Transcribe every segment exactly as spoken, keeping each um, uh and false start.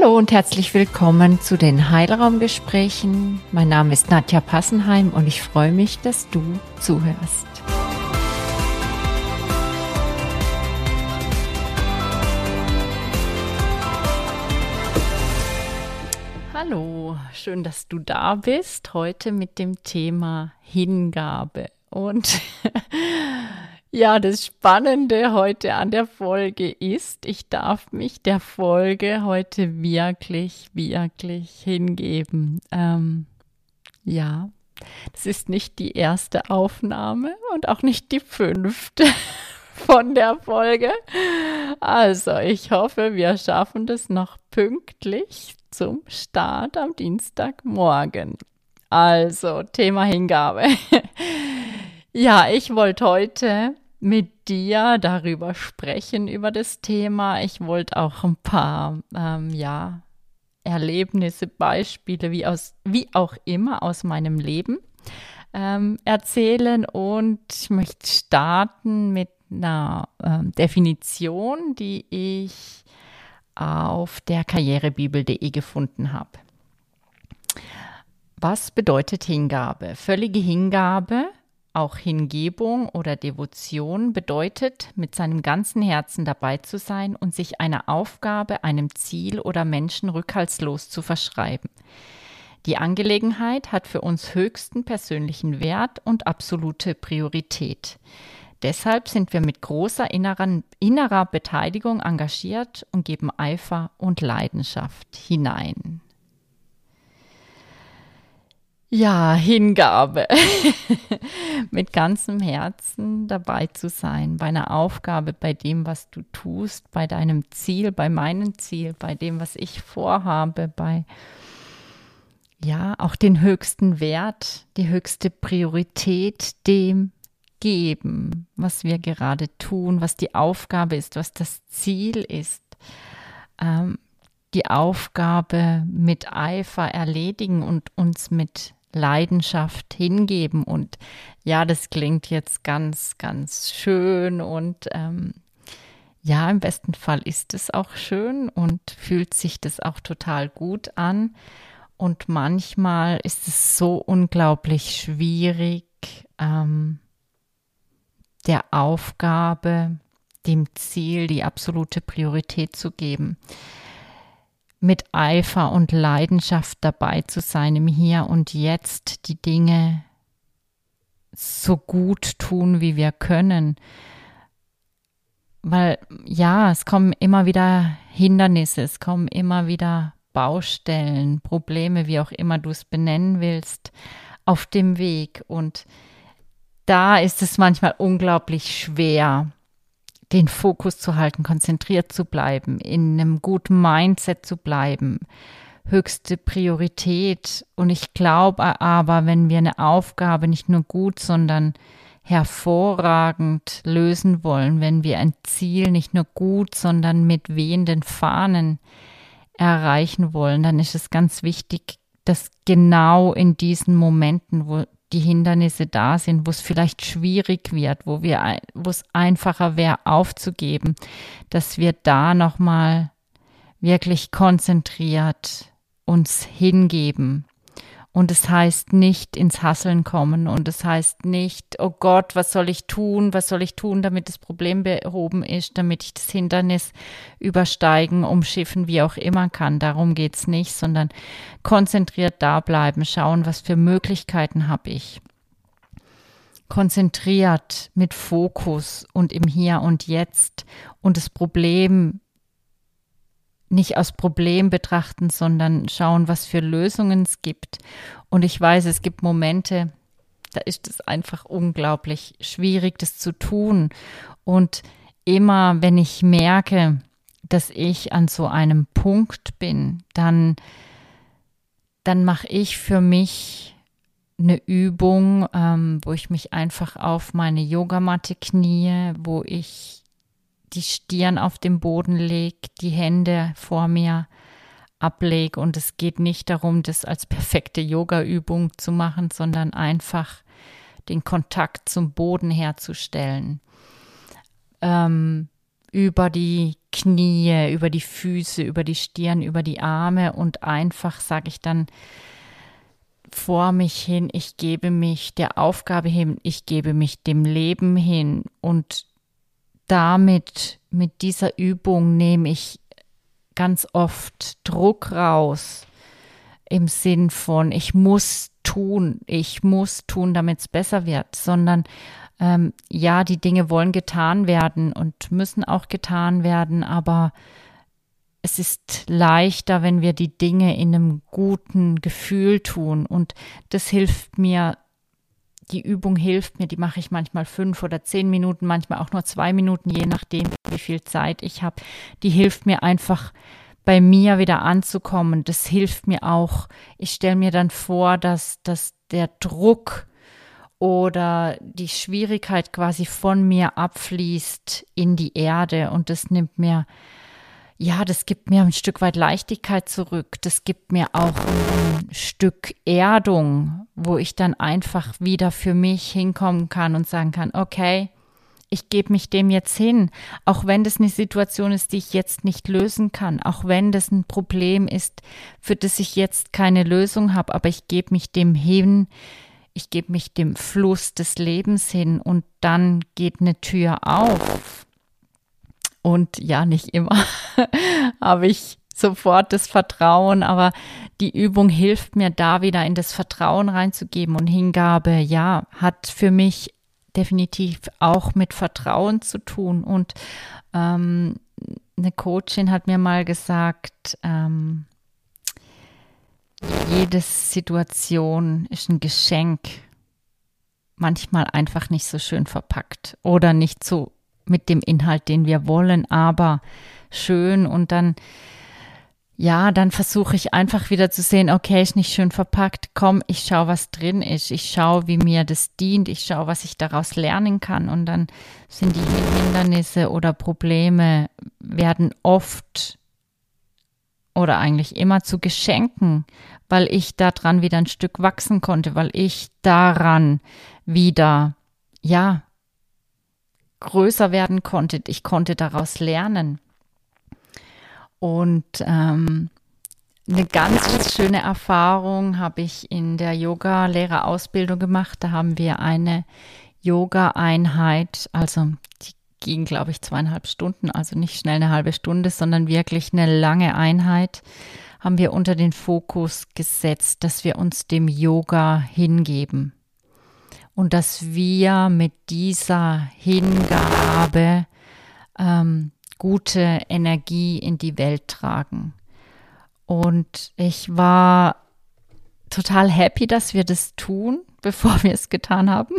Hallo und herzlich willkommen zu den Heilraumgesprächen. Mein Name ist Nadja Passenheim und ich freue mich, dass du zuhörst. Hallo, schön, dass du da bist, heute mit dem Thema Hingabe. Und ja, das Spannende heute an der Folge ist, ich darf mich der Folge heute wirklich, wirklich hingeben. Ähm, ja, das ist nicht die erste Aufnahme und auch nicht die fünfte von der Folge. Also, ich hoffe, wir schaffen das noch pünktlich zum Start am Dienstagmorgen. Also, Thema Hingabe. Ja, ich wollte heute mit dir darüber sprechen, über das Thema. Ich wollte auch ein paar, ähm, ja, Erlebnisse, Beispiele, wie, aus, wie auch immer aus meinem Leben ähm, erzählen. Und ich möchte starten mit einer ähm, Definition, die ich auf der karrierebibel punkt de gefunden habe. Was bedeutet Hingabe? Völlige Hingabe, auch Hingebung oder Devotion, bedeutet, mit seinem ganzen Herzen dabei zu sein und sich einer Aufgabe, einem Ziel oder Menschen rückhaltslos zu verschreiben. Die Angelegenheit hat für uns höchsten persönlichen Wert und absolute Priorität. Deshalb sind wir mit großer innerer, innerer Beteiligung engagiert und geben Eifer und Leidenschaft hinein. Ja, Hingabe. Mit ganzem Herzen dabei zu sein, bei einer Aufgabe, bei dem, was du tust, bei deinem Ziel, bei meinem Ziel, bei dem, was ich vorhabe, bei, ja, auch den höchsten Wert, die höchste Priorität dem geben, was wir gerade tun, was die Aufgabe ist, was das Ziel ist. Ähm, die Aufgabe mit Eifer erledigen und uns mit Leidenschaft hingeben. Und ja, das klingt jetzt ganz, ganz schön und ähm, ja, im besten Fall ist es auch schön und fühlt sich das auch total gut an. Und manchmal ist es so unglaublich schwierig, ähm, der Aufgabe, dem Ziel die absolute Priorität zu geben. Mit Eifer und Leidenschaft dabei zu sein, im Hier und Jetzt die Dinge so gut tun, wie wir können. Weil ja, es kommen immer wieder Hindernisse, es kommen immer wieder Baustellen, Probleme, wie auch immer du es benennen willst, auf dem Weg. Und da ist es manchmal unglaublich schwer, den Fokus zu halten, konzentriert zu bleiben, in einem guten Mindset zu bleiben, höchste Priorität. Und ich glaube aber, wenn wir eine Aufgabe nicht nur gut, sondern hervorragend lösen wollen, wenn wir ein Ziel nicht nur gut, sondern mit wehenden Fahnen erreichen wollen, dann ist es ganz wichtig, dass genau in diesen Momenten, wo die Hindernisse da sind, wo es vielleicht schwierig wird, wo wir, wo es einfacher wäre, aufzugeben, dass wir da nochmal wirklich konzentriert uns hingeben. Und es heißt nicht ins Hasseln kommen und es heißt nicht, oh Gott, was soll ich tun, was soll ich tun, damit das Problem behoben ist, damit ich das Hindernis übersteigen, umschiffen, wie auch immer kann. Darum geht es nicht, sondern konzentriert da bleiben, schauen, was für Möglichkeiten habe ich. Konzentriert mit Fokus und im Hier und Jetzt und das Problem nicht als Problem betrachten, sondern schauen, was für Lösungen es gibt. Und ich weiß, es gibt Momente, da ist es einfach unglaublich schwierig, das zu tun. Und immer, wenn ich merke, dass ich an so einem Punkt bin, dann, dann mache ich für mich eine Übung, ähm, wo ich mich einfach auf meine Yogamatte knie, wo ich die Stirn auf den Boden lege, die Hände vor mir ablege. Und es geht nicht darum, das als perfekte Yoga-Übung zu machen, sondern einfach den Kontakt zum Boden herzustellen. Ähm, über die Knie, über die Füße, über die Stirn, über die Arme und einfach, sage ich dann, vor mich hin, ich gebe mich der Aufgabe hin, ich gebe mich dem Leben hin und damit, mit dieser Übung nehme ich ganz oft Druck raus im Sinn von, ich muss tun, ich muss tun, damit es besser wird, sondern ähm, ja, die Dinge wollen getan werden und müssen auch getan werden, aber es ist leichter, wenn wir die Dinge in einem guten Gefühl tun und das hilft mir, die Übung hilft mir, die mache ich manchmal fünf oder zehn Minuten, manchmal auch nur zwei Minuten, je nachdem, wie viel Zeit ich habe. Die hilft mir einfach, bei mir wieder anzukommen. Das hilft mir auch. Ich stelle mir dann vor, dass, dass der Druck oder die Schwierigkeit quasi von mir abfließt in die Erde und das nimmt mir, ja, das gibt mir ein Stück weit Leichtigkeit zurück. Das gibt mir auch ein Stück Erdung, wo ich dann einfach wieder für mich hinkommen kann und sagen kann, okay, ich gebe mich dem jetzt hin, auch wenn das eine Situation ist, die ich jetzt nicht lösen kann, auch wenn das ein Problem ist, für das ich jetzt keine Lösung habe, aber ich gebe mich dem hin, ich gebe mich dem Fluss des Lebens hin und dann geht eine Tür auf. Und ja, nicht immer habe ich sofort das Vertrauen, aber die Übung hilft mir da wieder in das Vertrauen reinzugeben und Hingabe, ja, hat für mich definitiv auch mit Vertrauen zu tun. Und ähm, eine Coachin hat mir mal gesagt, ähm, jede Situation ist ein Geschenk, manchmal einfach nicht so schön verpackt oder nicht so mit dem Inhalt, den wir wollen, aber schön und dann ja, dann versuche ich einfach wieder zu sehen, okay, ist nicht schön verpackt, komm, ich schaue, was drin ist, ich schaue, wie mir das dient, ich schaue, was ich daraus lernen kann und dann sind die Hindernisse oder Probleme werden oft oder eigentlich immer zu Geschenken, weil ich daran wieder ein Stück wachsen konnte, weil ich daran wieder, ja, größer werden konnte, ich konnte daraus lernen. Und ähm, eine ganz schöne Erfahrung habe ich in der Yoga-Lehrerausbildung gemacht. Da haben wir eine Yoga-Einheit, also die ging, glaube ich, zweieinhalb Stunden, also nicht schnell eine halbe Stunde, sondern wirklich eine lange Einheit, haben wir unter den Fokus gesetzt, dass wir uns dem Yoga hingeben und dass wir mit dieser Hingabe ähm, gute Energie in die Welt tragen. Und ich war total happy, dass wir das tun, bevor wir es getan haben.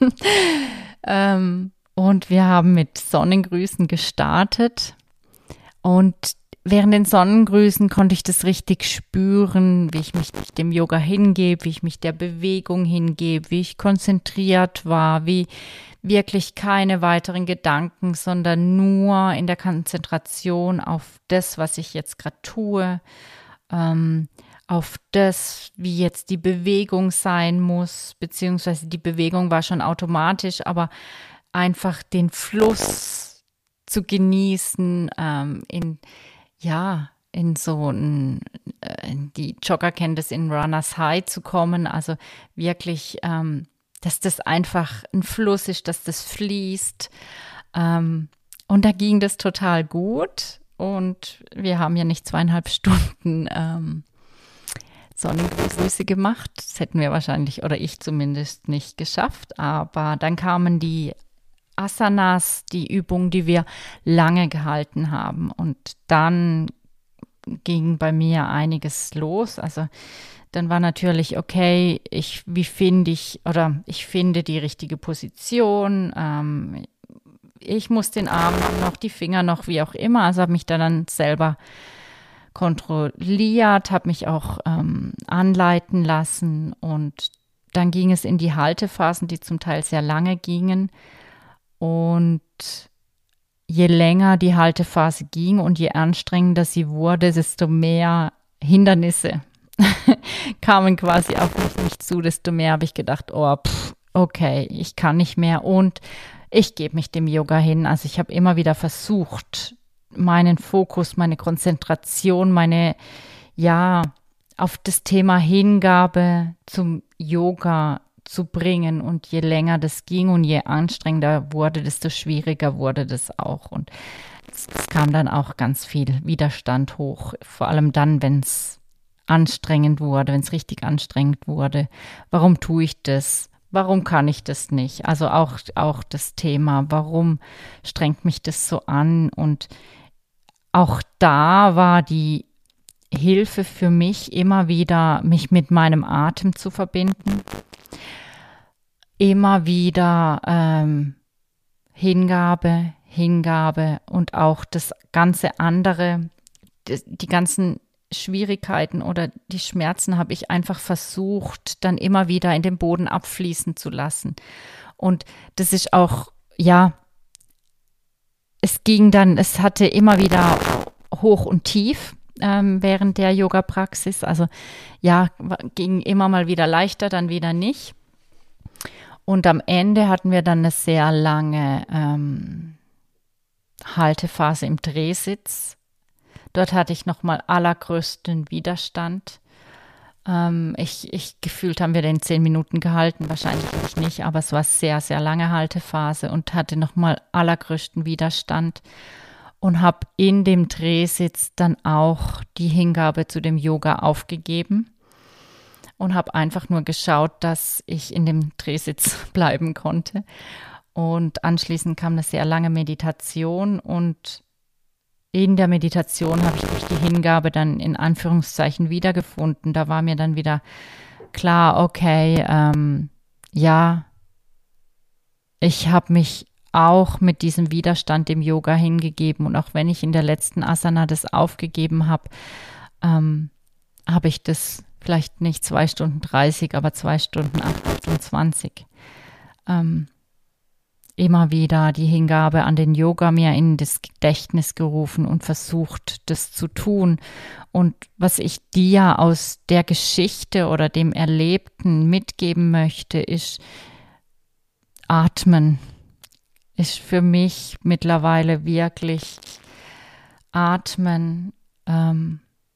ähm, und wir haben mit Sonnengrüßen gestartet. Und während den Sonnengrüßen konnte ich das richtig spüren, wie ich mich dem Yoga hingebe, wie ich mich der Bewegung hingebe, wie ich konzentriert war, wie wirklich keine weiteren Gedanken, sondern nur in der Konzentration auf das, was ich jetzt gerade tue, ähm, auf das, wie jetzt die Bewegung sein muss, beziehungsweise die Bewegung war schon automatisch, aber einfach den Fluss zu genießen, ähm, in, ja, in so ein, äh, die Jogger kennen das, in Runners High zu kommen, also wirklich, ähm, dass das einfach ein Fluss ist, dass das fließt. Ähm, und da ging das total gut. Und wir haben ja nicht zweieinhalb Stunden ähm, Sonnengrüße gemacht. Das hätten wir wahrscheinlich, oder ich zumindest, nicht geschafft. Aber dann kamen die Asanas, die Übungen, die wir lange gehalten haben. Und dann ging bei mir einiges los. Also dann war natürlich, okay, ich, wie finde ich, oder ich finde die richtige Position, ähm, ich muss den Arm noch, die Finger noch, wie auch immer, also habe mich da dann selber kontrolliert, habe mich auch ähm, anleiten lassen und dann ging es in die Haltephasen, die zum Teil sehr lange gingen und je länger die Haltephase ging und je anstrengender sie wurde, desto mehr Hindernisse kamen quasi auf mich nicht zu, desto mehr habe ich gedacht, oh, pff, okay, ich kann nicht mehr und ich gebe mich dem Yoga hin. Also ich habe immer wieder versucht, meinen Fokus, meine Konzentration, meine, ja, auf das Thema Hingabe zum Yoga zu bringen. Und je länger das ging und je anstrengender wurde, desto schwieriger wurde das auch. Und es, es kam dann auch ganz viel Widerstand hoch, vor allem dann, wenn es anstrengend wurde, wenn es richtig anstrengend wurde. Warum tue ich das? Warum kann ich das nicht? Also auch, auch das Thema, warum strengt mich das so an? Und auch da war die Hilfe für mich immer wieder, mich mit meinem Atem zu verbinden. Immer wieder ähm, Hingabe, Hingabe und auch das ganze andere, die, die ganzen Schwierigkeiten oder die Schmerzen habe ich einfach versucht, dann immer wieder in den Boden abfließen zu lassen. Und das ist auch, ja, es ging dann, es hatte immer wieder hoch und tief ähm, während der Yoga-Praxis. Also ja, ging immer mal wieder leichter, dann wieder nicht. Und am Ende hatten wir dann eine sehr lange ähm, Haltephase im Drehsitz. Dort hatte ich nochmal allergrößten Widerstand. Ähm, ich, ich gefühlt haben wir den zehn Minuten gehalten, wahrscheinlich nicht, aber es war sehr, sehr lange Haltephase und hatte nochmal allergrößten Widerstand und habe in dem Drehsitz dann auch die Hingabe zu dem Yoga aufgegeben und habe einfach nur geschaut, dass ich in dem Drehsitz bleiben konnte. Und anschließend kam eine sehr lange Meditation und in der Meditation habe ich durch die Hingabe dann in Anführungszeichen wiedergefunden. Da war mir dann wieder klar, okay, ähm, ja, ich habe mich auch mit diesem Widerstand dem Yoga hingegeben. Und auch wenn ich in der letzten Asana das aufgegeben habe, ähm, habe ich das vielleicht nicht zwei Stunden dreißig, aber zwei Stunden achtundzwanzig. Ähm, immer wieder die Hingabe an den Yoga mir in das Gedächtnis gerufen und versucht, das zu tun. Und was ich dir aus der Geschichte oder dem Erlebten mitgeben möchte, ist Atmen. Ist für mich mittlerweile wirklich Atmen ähm,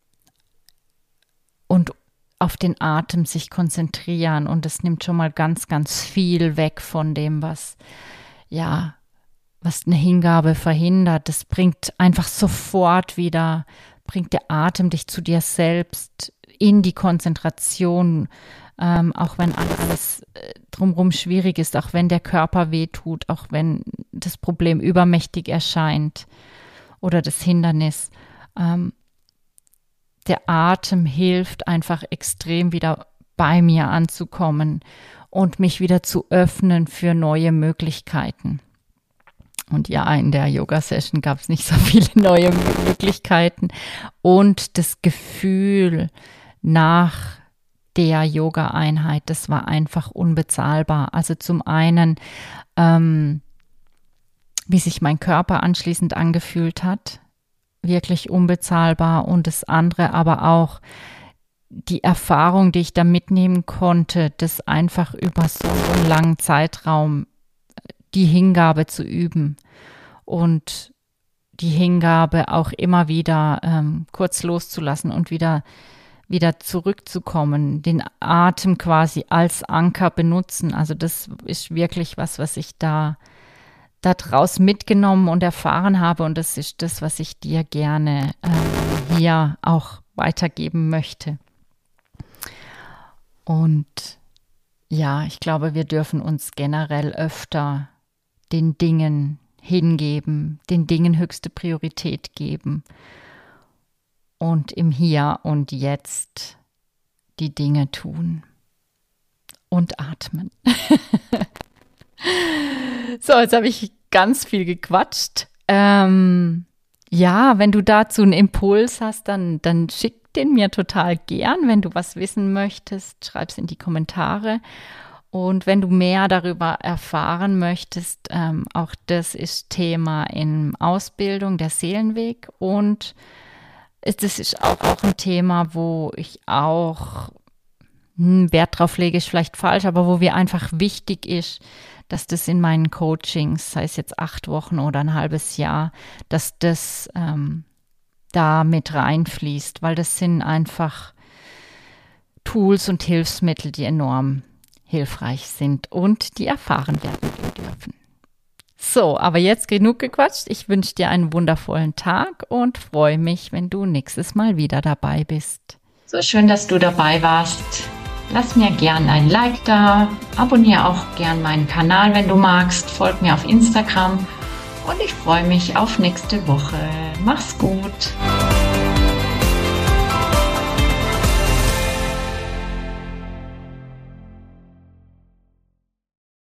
und auf den Atem sich konzentrieren. Und das nimmt schon mal ganz, ganz viel weg von dem, was ja, was eine Hingabe verhindert. Das bringt einfach sofort wieder, bringt der Atem dich zu dir selbst in die Konzentration, ähm, auch wenn alles äh, drumherum schwierig ist, auch wenn der Körper wehtut, auch wenn das Problem übermächtig erscheint oder das Hindernis. Ähm, der Atem hilft einfach extrem wieder bei mir anzukommen und mich wieder zu öffnen für neue Möglichkeiten. Und ja, in der Yoga-Session gab es nicht so viele neue Möglichkeiten. Und das Gefühl nach der Yoga-Einheit, das war einfach unbezahlbar. Also zum einen, ähm, wie sich mein Körper anschließend angefühlt hat, wirklich unbezahlbar. Und das andere aber auch, die Erfahrung, die ich da mitnehmen konnte, das einfach über so einen langen Zeitraum die Hingabe zu üben und die Hingabe auch immer wieder ähm, kurz loszulassen und wieder, wieder zurückzukommen, den Atem quasi als Anker benutzen. Also das ist wirklich was, was ich da daraus mitgenommen und erfahren habe und das ist das, was ich dir gerne ähm, hier auch weitergeben möchte. Und ja, ich glaube, wir dürfen uns generell öfter den Dingen hingeben, den Dingen höchste Priorität geben und im Hier und Jetzt die Dinge tun und atmen. So, jetzt habe ich ganz viel gequatscht. Ähm, ja, wenn du dazu einen Impuls hast, dann, dann schick den mir total gern. Wenn du was wissen möchtest, schreib es in die Kommentare. Und wenn du mehr darüber erfahren möchtest, ähm, auch das ist Thema in Ausbildung, der Seelenweg. Und es, das ist auch, auch ein Thema, wo ich auch hm, Wert drauf lege, ist vielleicht falsch, aber wo mir einfach wichtig ist, dass das in meinen Coachings, sei es jetzt acht Wochen oder ein halbes Jahr, dass das ähm, da mit reinfließt, weil das sind einfach Tools und Hilfsmittel, die enorm hilfreich sind und die erfahren werden dürfen. So, aber jetzt genug gequatscht. Ich wünsche dir einen wundervollen Tag und freue mich, wenn du nächstes Mal wieder dabei bist. So schön, dass du dabei warst. Lass mir gern ein Like da, abonniere auch gern meinen Kanal, wenn du magst, folg mir auf Instagram und ich freue mich auf nächste Woche. Mach's gut!